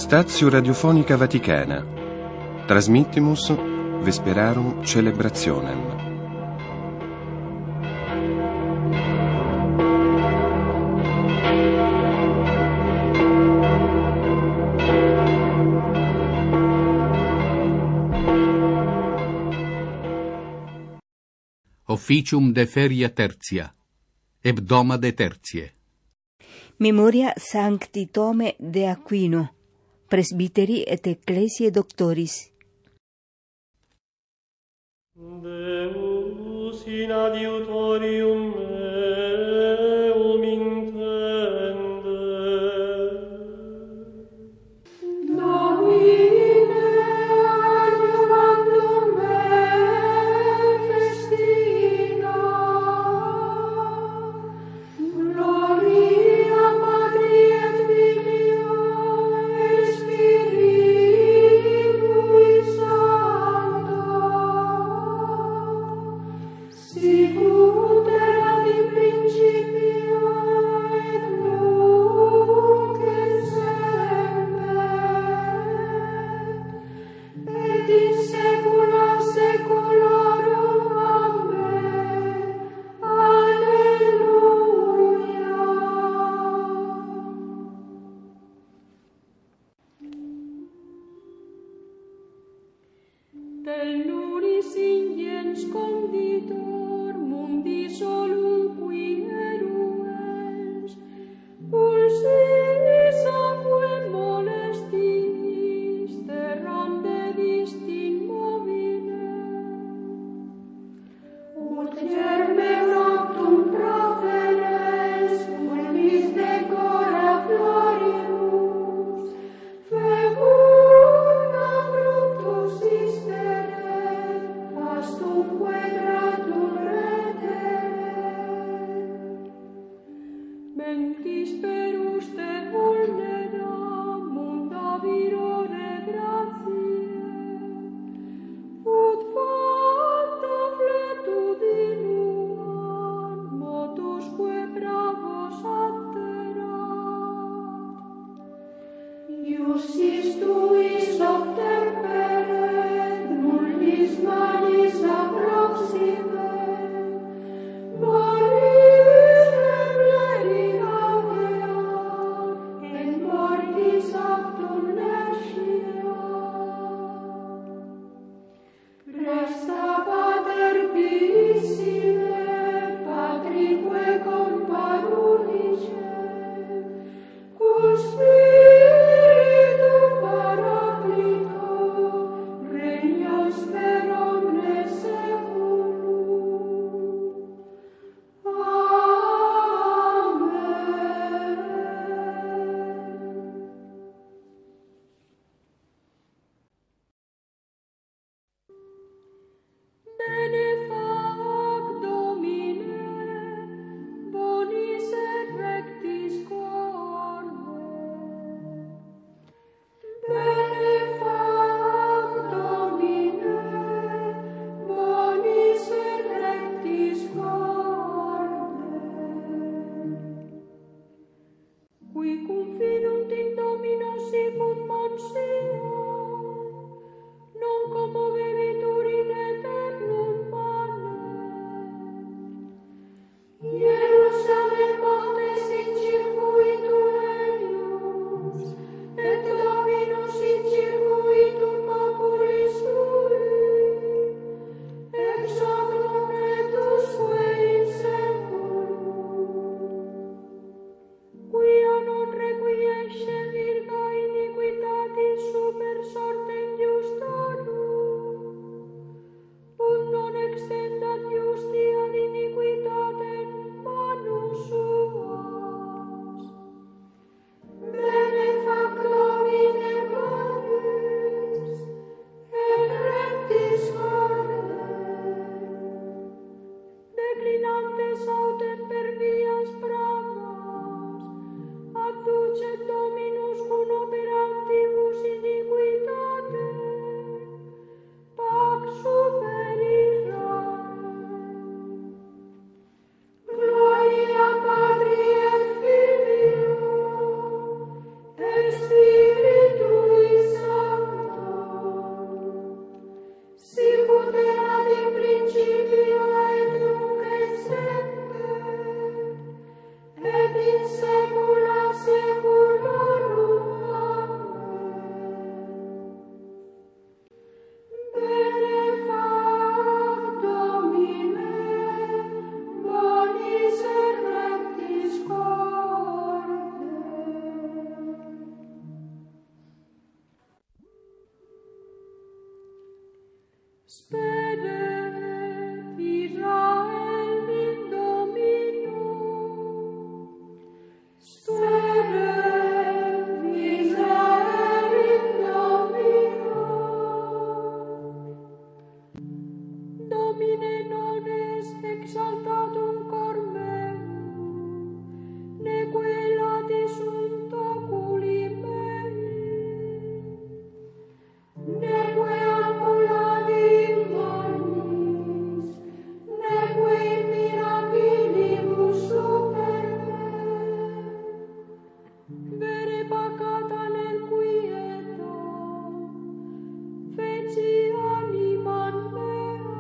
Stazio Radiofonica Vaticana. Transmittimus Vesperarum Celebrationem. Officium de feria tertia, hebdoma de tertie. Memoria Sancti Tome de Aquino, presbiteri et ecclesiae doctoris. Deus in adiutorium meum intende. Domine adiuvandum me festina. Gloria Patri et Filio et Spiritui Sancto. Sicut erat in principio et nunc et semper et in saecula saeculorum. Amen. Alleluia. Telluris ingens conditor mundi solum qui eruens, pulsis aquae molestis terram dedist immobile. Ut germem noctum proferens, fulmis decora florimus, fecunda fructus istere, pastumque gratus Speret Israel in Domino. Speret Israel in Domino. Domine non est exaltatum cor meum, neque latis sunt oculi mei, neque ambulavi magnis, neque in mirabilibus super me. Vere pacata nel quieta, feci animam mea.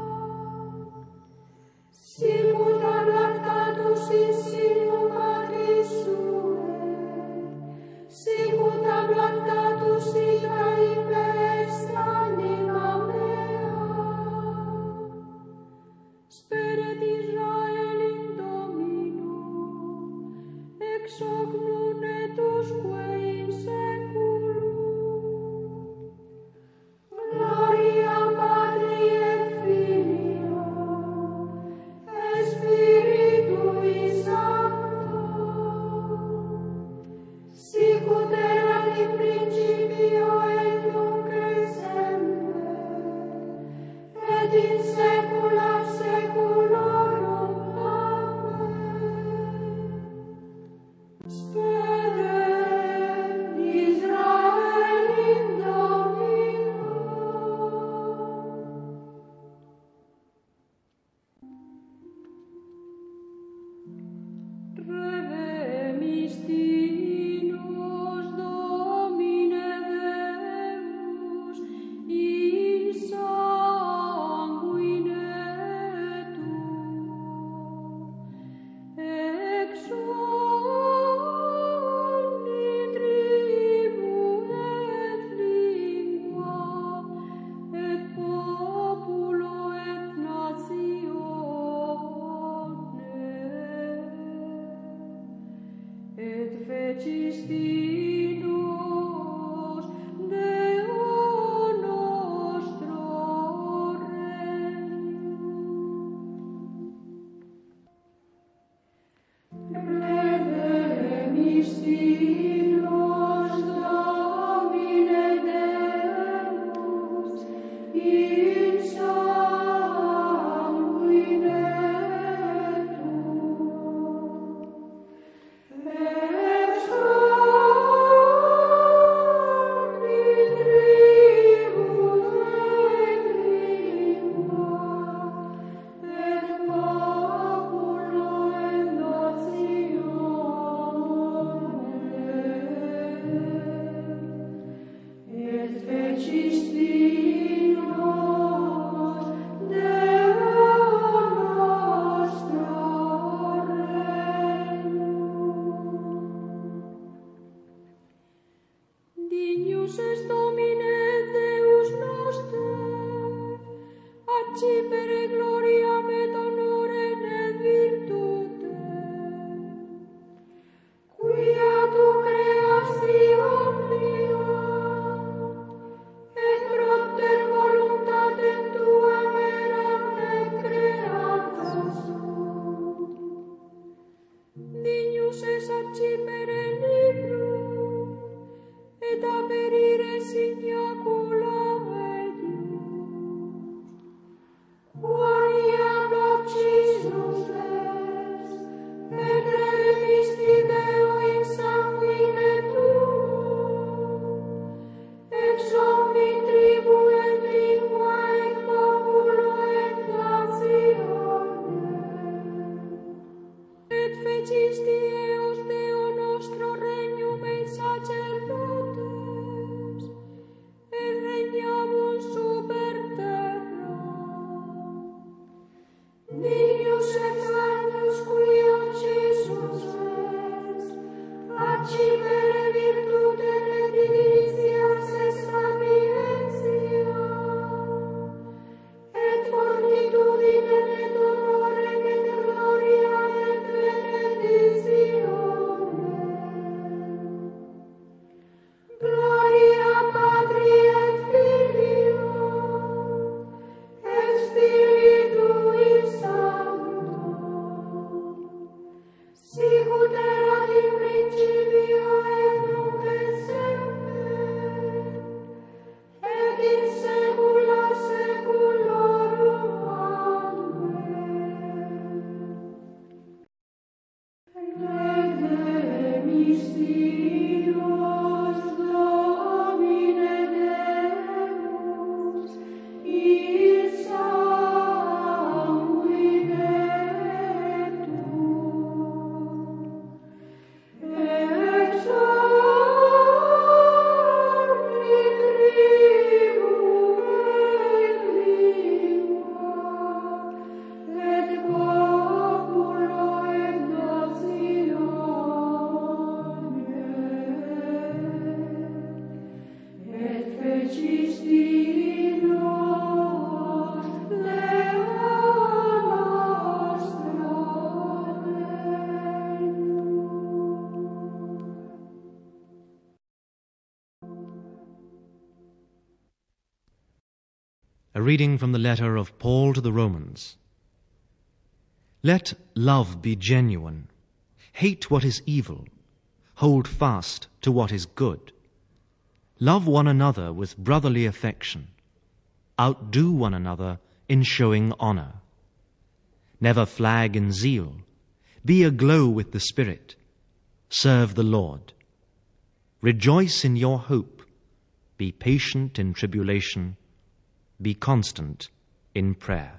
Sicut ab lactatus in sinu matris suae, sicut ab lactatus ita est anima mea. Speret Israel in Domino, ex hoc nun et usque in saeculum. Gloria Patri et Filio, et Spiritui Sancto, sicut erat in principio et nunc et semper, et in saecula saeculorum. Amen. Speret Israel in Domino. Revemis dinos Domine Deus in sanguine tuo, ex omni tribu et lingua, et populo et natione, et fecis dinos Deo nostro regnum. Revemis dinos Domine Deus in sanguine tuo, ex omni tribu et lingua, et populo et natione, et fecis dinos Deo nostro regnum. Dignus est Domine Deus noster, accipere gloriam et honorem et virtutem, quia tu creasti omnia, et propter A reading from the letter of Paul to the Romans. Let love be genuine. Hate what is evil. Hold fast to what is good. Love one another with brotherly affection. Outdo one another in showing honor. Never flag in zeal. Be aglow with the Spirit. Serve the Lord. Rejoice in your hope. Be patient in tribulation. Be constant in prayer.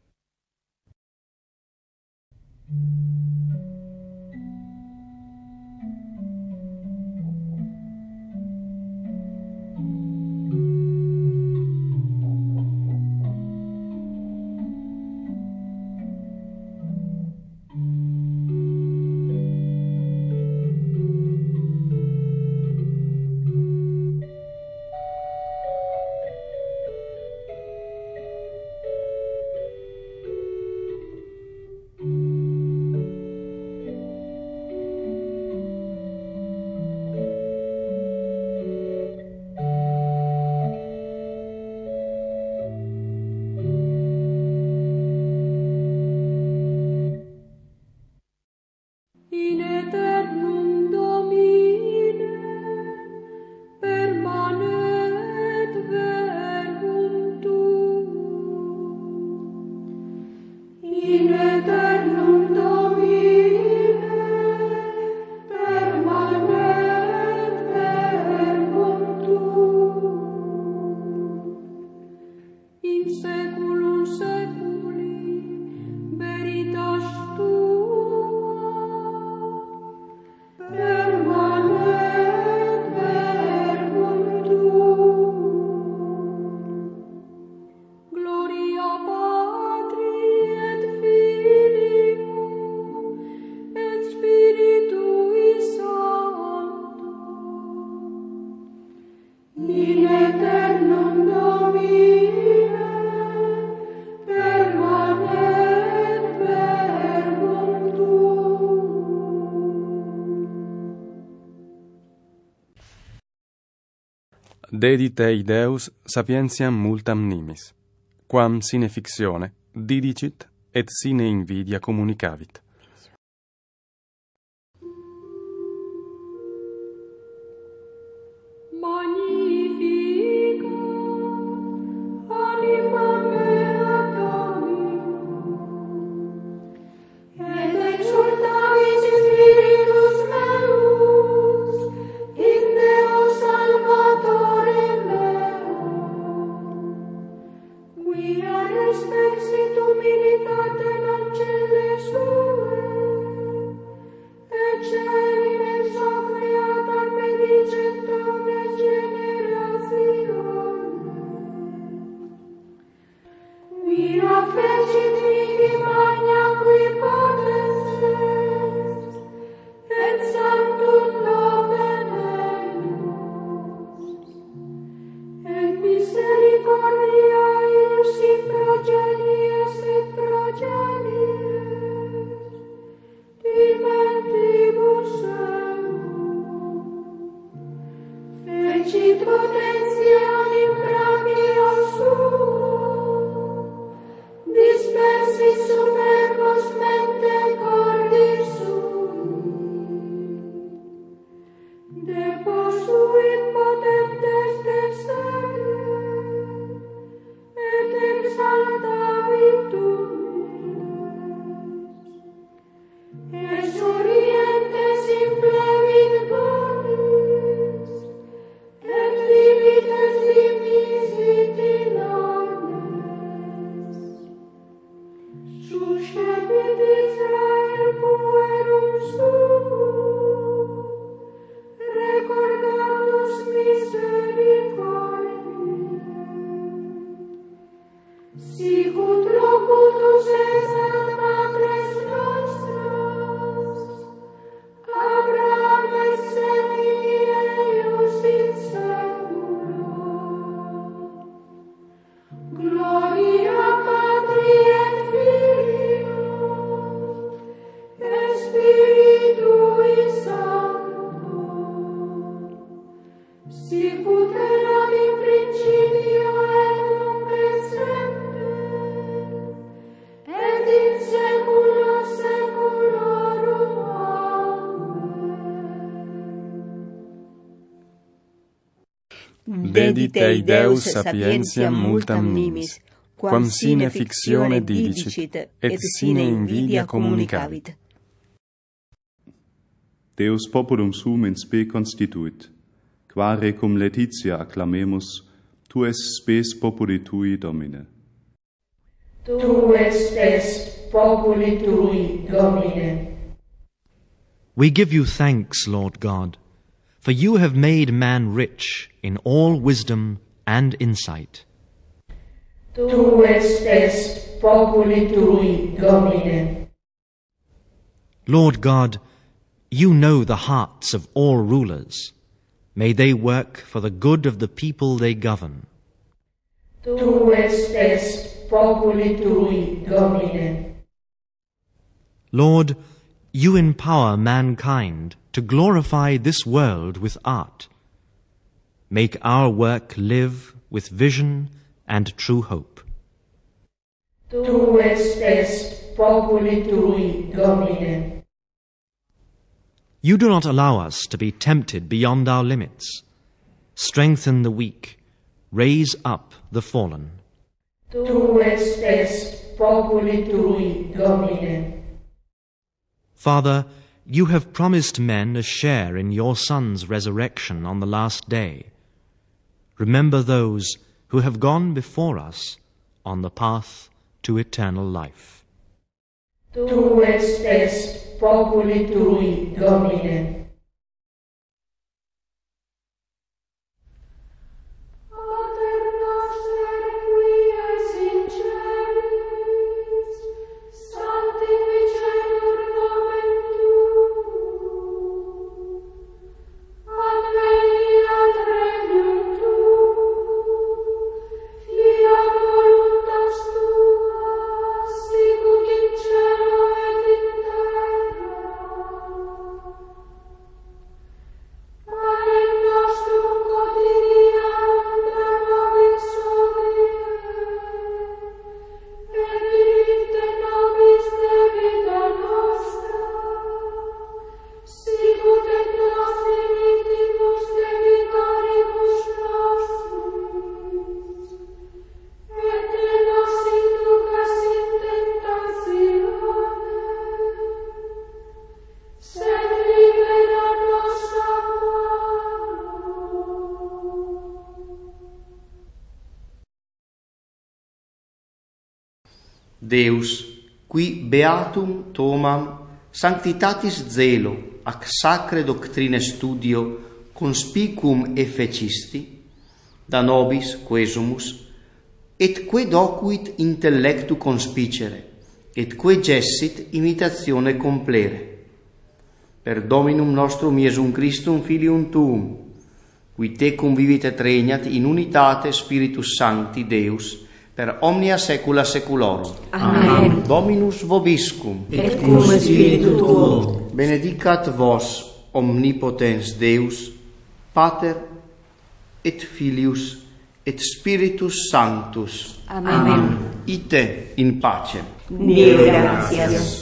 Dedit ei Deus sapientiam multam nimis, quam sine fictione didicit et sine invidia communicavit. Magnifica anima mea Domino, et exultavit spiritus meus in Deo Salvatore meo, quia respexit humilitatem ancelle sue, et celim ex hoc creatam benedicet omnes generationes, quia fecit mihi magna qui potens est, et sanctum nomen eius, et misericordia eius in progenies et progenies, dimentibus fecit potentiam in brachio suo, dispersis superbos mente cordis sui, deposuit potentes desere, et exaltavit humiles, exorientes implevit bonis, et livit Dedit ei Deus sapientiam multam nimis, quam sine fictione didicit, et sine invidia communicavit. Deus populum sum in spe constituit, quare cum laetitia acclamemus, tu es spes populi tui, Domine. Tu es spes populi tui, Domine. We give you thanks, Lord God, for you have made man rich in all wisdom and insight. Tu es spes populi tui, Domine. Lord God, you know the hearts of all rulers. May they work for the good of the people they govern. Tu es spes populi tui, Domine. Lord, you empower mankind to glorify this world with art. Make our work live with vision and true hope. Tu es spes populi tui, Domine. You do not allow us to be tempted beyond our limits. Strengthen the weak, raise up the fallen. Tu es spes populi tui, Domine. Father, you have promised men a share in your Son's resurrection on the last day. Remember those who have gone before us on the path to eternal life. Tu es spes populi tui, Domine. Deus, qui beatum Thomam sanctitatis zelo ac sacre doctrine studio conspicuum effecisti, da nobis quesumus, et que docuit intellectu conspicere, et que gessit imitatione complere. Per Dominum nostrum Iesum Christum Filium Tuum, qui tecum vivit et regnat in unitate Spiritus Sancti Deus, per omnia saecula saeculorum. Amen. Dominus vobiscum. Et cum spiritu tuo. Benedicat vos omnipotens Deus, Pater et Filius et Spiritus Sanctus. Amen. Ite in pace. Deo gratias.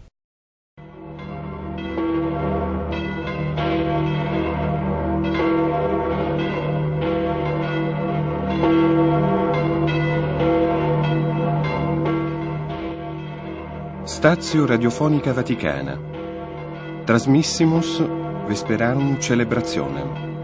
Statio Radiofonica Vaticana. Transmissimus Vesperarum Celebrationem.